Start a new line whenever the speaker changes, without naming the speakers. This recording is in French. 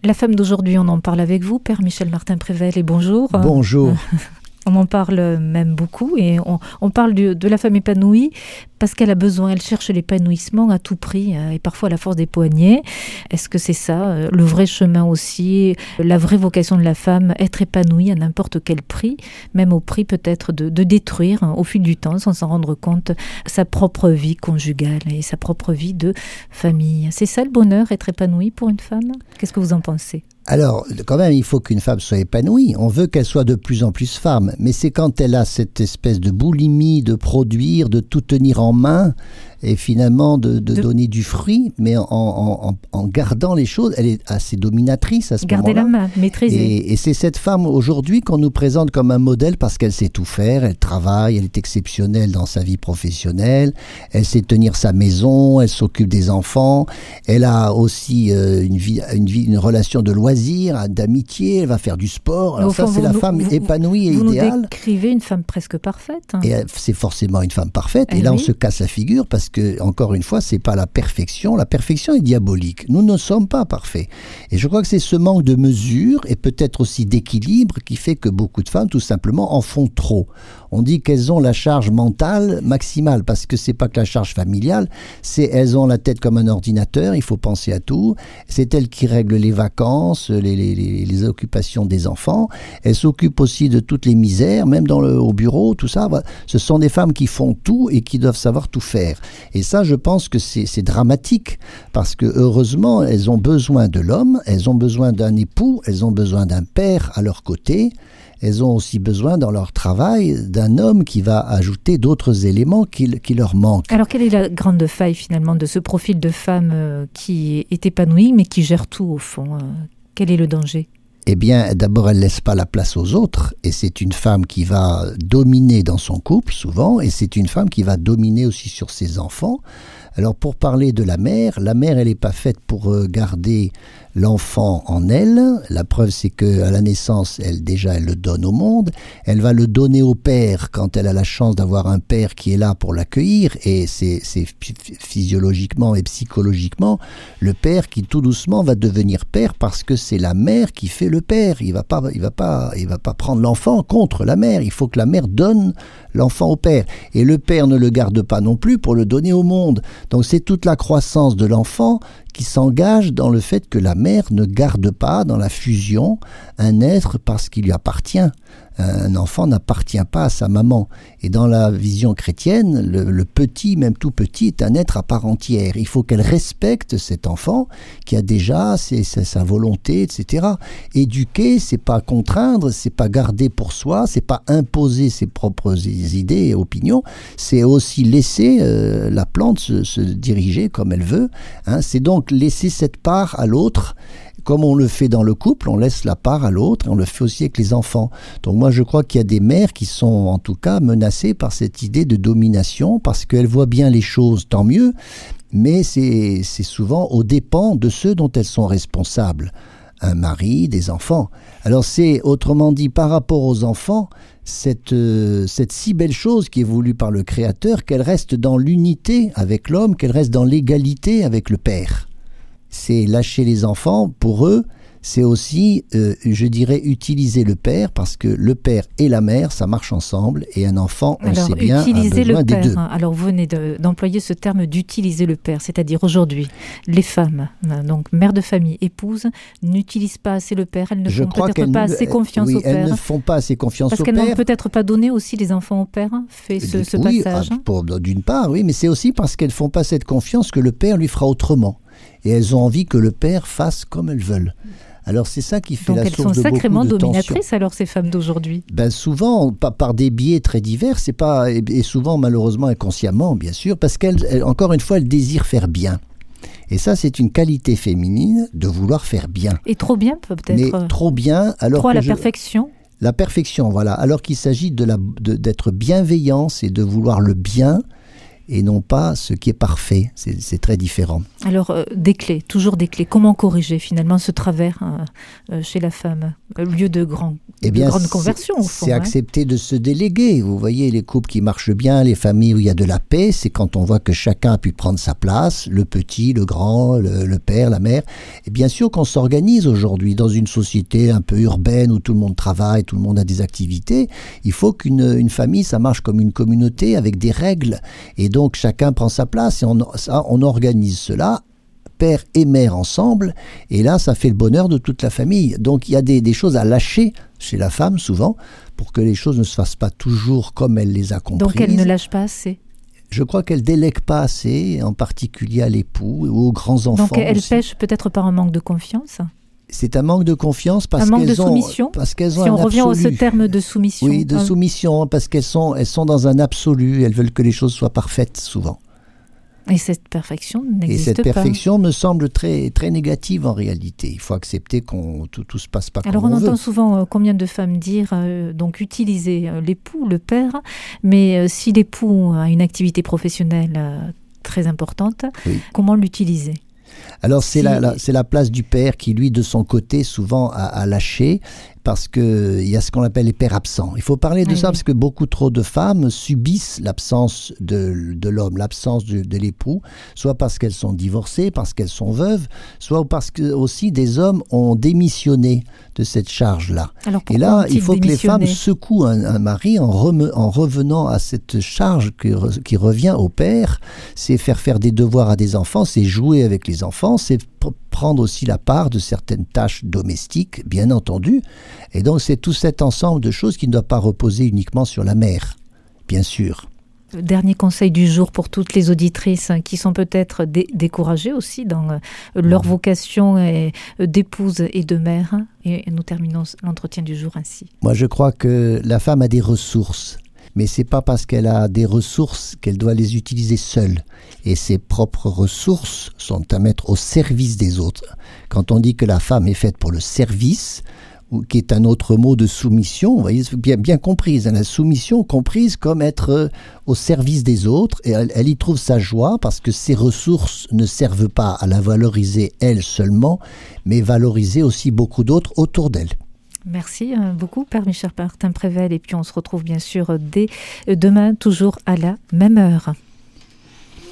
La femme d'aujourd'hui, on en parle avec vous, Père Michel Martin-Prével, et bonjour.
Bonjour.
On en parle même beaucoup et on parle de la femme épanouie parce qu'elle a besoin, elle cherche l'épanouissement à tout prix et parfois à la force des poignets. Est-ce que c'est ça, le vrai chemin aussi, la vraie vocation de la femme, être épanouie à n'importe quel prix, même au prix peut-être de détruire au fil du temps, sans s'en rendre compte, sa propre vie conjugale et sa propre vie de famille. C'est ça le bonheur, être épanouie pour une femme? Qu'est-ce que vous en pensez?
Alors, quand même, il faut qu'une femme soit épanouie. On veut qu'elle soit de plus en plus femme. Mais c'est quand elle a cette espèce de boulimie de produire, de tout tenir en main, et finalement de donner du fruit, mais en gardant les choses. Elle est assez dominatrice à ce moment-là.
Garder la main, maîtriser.
Et c'est cette femme aujourd'hui qu'on nous présente comme un modèle parce qu'elle sait tout faire, elle travaille, elle est exceptionnelle dans sa vie professionnelle, elle sait tenir sa maison, elle s'occupe des enfants, elle a aussi une relation de loisir, d'amitié, elle va faire du sport. Alors ça, c'est la femme épanouie et idéale.
Vous nous décrivez une femme presque parfaite.
Et c'est forcément une femme parfaite. Et là, on se casse la figure parce que, encore une fois, c'est pas la perfection. La perfection est diabolique. Nous ne sommes pas parfaits. Et je crois que c'est ce manque de mesure et peut-être aussi d'équilibre qui fait que beaucoup de femmes, tout simplement, en font trop. On dit qu'elles ont la charge mentale maximale parce que c'est pas que la charge familiale, c'est elles ont la tête comme un ordinateur, il faut penser à tout. C'est elles qui règlent les vacances, les occupations des enfants. Elles s'occupent aussi de toutes les misères, même au bureau, tout ça. Ce sont des femmes qui font tout et qui doivent savoir tout faire. Et ça, je pense que c'est dramatique parce que heureusement, elles ont besoin de l'homme, elles ont besoin d'un époux, elles ont besoin d'un père à leur côté. Elles ont aussi besoin dans leur travail d'un homme qui va ajouter d'autres éléments qui leur manquent.
Alors quelle est la grande faille finalement de ce profil de femme qui est épanouie mais qui gère tout au fond? Quel est le danger?
Eh bien, d'abord, elle ne laisse pas la place aux autres et c'est une femme qui va dominer dans son couple souvent et c'est une femme qui va dominer aussi sur ses enfants. Alors pour parler de la mère, elle n'est pas faite pour garder l'enfant en elle. La preuve, c'est qu'à la naissance, elle le donne au monde. Elle va le donner au père quand elle a la chance d'avoir un père qui est là pour l'accueillir. Et c'est physiologiquement et psychologiquement le père qui tout doucement va devenir père parce que c'est la mère qui fait le père. Il va pas prendre l'enfant contre la mère. Il faut que la mère donne l'enfant au père. Et le père ne le garde pas non plus pour le donner au monde. Donc c'est toute la croissance de l'enfant qui s'engage dans le fait que la mère ne garde pas dans la fusion un être parce qu'il lui appartient. Un enfant n'appartient pas à sa maman. Et dans la vision chrétienne, le petit, même tout petit, est un être à part entière. Il faut qu'elle respecte cet enfant qui a déjà sa volonté, etc. Éduquer, c'est pas contraindre, c'est pas garder pour soi, c'est pas imposer ses propres idées et opinions, c'est aussi laisser la plante se diriger comme elle veut. C'est donc laisser cette part à l'autre. Comme on le fait dans le couple, on laisse la part à l'autre et on le fait aussi avec les enfants. Donc moi je crois qu'il y a des mères qui sont en tout cas menacées par cette idée de domination parce qu'elles voient bien les choses, tant mieux, mais c'est souvent aux dépens de ceux dont elles sont responsables. Un mari, des enfants. Alors c'est, autrement dit, par rapport aux enfants, cette si belle chose qui est voulue par le Créateur, qu'elle reste dans l'unité avec l'homme, qu'elle reste dans l'égalité avec le Père. C'est lâcher les enfants, pour eux, c'est aussi, je dirais, utiliser le père, parce que le père et la mère, ça marche ensemble, et un enfant, on sait bien, a besoin des deux.
Alors vous venez d'employer ce terme d'utiliser le père, c'est-à-dire aujourd'hui, les femmes, donc mères de famille, épouses, n'utilisent pas assez le père, elles ne font peut-être pas assez confiance au père.
Elles ne font pas assez confiance au père.
Parce qu'elles n'ont peut-être pas donné aussi les enfants au père, fait ce passage.
D'une part, oui, mais c'est aussi parce qu'elles ne font pas cette confiance que le père lui fera autrement. Et elles ont envie que le père fasse comme elles veulent. Alors c'est ça qui fait la source de beaucoup de tensions. Donc elles sont sacrément dominatrices alors ces femmes d'aujourd'hui. Souvent, par des biais très divers, et souvent malheureusement inconsciemment bien sûr, parce qu'elles, encore une fois, elles désirent faire bien. Et ça, c'est une qualité féminine de vouloir faire bien.
Et trop bien peut-être.
Mais trop bien, alors
trop à la perfection.
La perfection, voilà. Alors qu'il s'agit d'être bienveillant, c'est de vouloir le bien. et non pas ce qui est parfait. C'est très différent.
Alors, des clés, toujours des clés. Comment corriger finalement ce travers chez la femme, lieu de grande conversion au fond.
C'est accepter de se déléguer. Vous voyez, les couples qui marchent bien, les familles où il y a de la paix, c'est quand on voit que chacun a pu prendre sa place, le petit, le grand, le père, la mère. Et bien sûr qu'on s'organise aujourd'hui dans une société un peu urbaine où tout le monde travaille, tout le monde a des activités. Il faut qu'une famille, ça marche comme une communauté avec des règles. Et donc chacun prend sa place et on organise cela, père et mère ensemble, et là ça fait le bonheur de toute la famille. Donc il y a des choses à lâcher chez la femme souvent, pour que les choses ne se fassent pas toujours comme elle les a comprises.
Donc elle ne lâche pas assez.
Je crois qu'elle délègue pas assez, en particulier à l'époux ou aux grands-enfants.
Donc elle
aussi.
pêche peut-être par un manque de confiance.
C'est un manque de confiance parce qu'elles ont
si on revient à ce terme de soumission.
Oui, de soumission, parce qu'elles sont dans un absolu, elles veulent que les choses soient parfaites souvent.
Et cette perfection n'existe pas.
Et cette perfection me semble très, très négative en réalité. Il faut accepter qu'on tout se passe pas comme on veut.
Alors on entend souvent combien de femmes dire, donc utiliser l'époux, le père, mais si l'époux a une activité professionnelle très importante, comment l'utiliser ?
Alors c'est la place du père qui, lui, de son côté, souvent a lâché, parce qu'il y a ce qu'on appelle les pères absents. Il faut parler de ça parce que beaucoup trop de femmes subissent l'absence de l'homme, l'absence de l'époux, soit parce qu'elles sont divorcées, parce qu'elles sont veuves, soit parce que aussi des hommes ont démissionné de cette charge-là. Et là, il faut que les femmes secouent un mari en revenant à cette charge qui revient au père. C'est faire des devoirs à des enfants, c'est jouer avec les enfants, c'est prendre aussi la part de certaines tâches domestiques, bien entendu. Et donc c'est tout cet ensemble de choses qui ne doit pas reposer uniquement sur la mère, bien sûr.
Dernier conseil du jour pour toutes les auditrices qui sont peut-être découragées aussi dans leur vocation d'épouse et de mère. Et nous terminons l'entretien du jour ainsi.
Moi, je crois que la femme a des ressources. Mais c'est pas parce qu'elle a des ressources qu'elle doit les utiliser seule. Et ses propres ressources sont à mettre au service des autres. Quand on dit que la femme est faite pour le service, ou qui est un autre mot de soumission, vous voyez, bien comprise, la soumission comprise comme être au service des autres, et elle y trouve sa joie parce que ses ressources ne servent pas à la valoriser elle seulement, mais valoriser aussi beaucoup d'autres autour d'elle.
Merci beaucoup, Père Michel Martin Prével. Et puis on se retrouve bien sûr dès demain, toujours à la même heure.